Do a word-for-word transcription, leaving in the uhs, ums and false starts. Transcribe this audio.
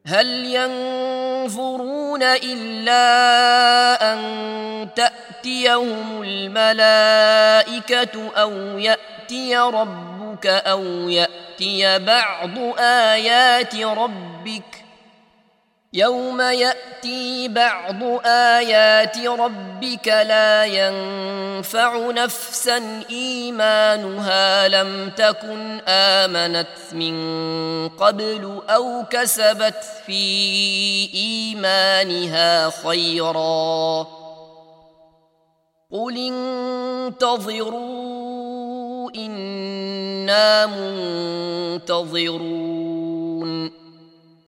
هل ينظرون إلا أن تأتيهم الملائكة أو يأتي ربك أو يأتي بعض آيات ربك يوم يأتي بعض آيات ربك لا ينفع نفسا إيمانها لم تكن آمنت من قبل أو كسبت في إيمانها خيرا قل انتظروا إنا منتظرون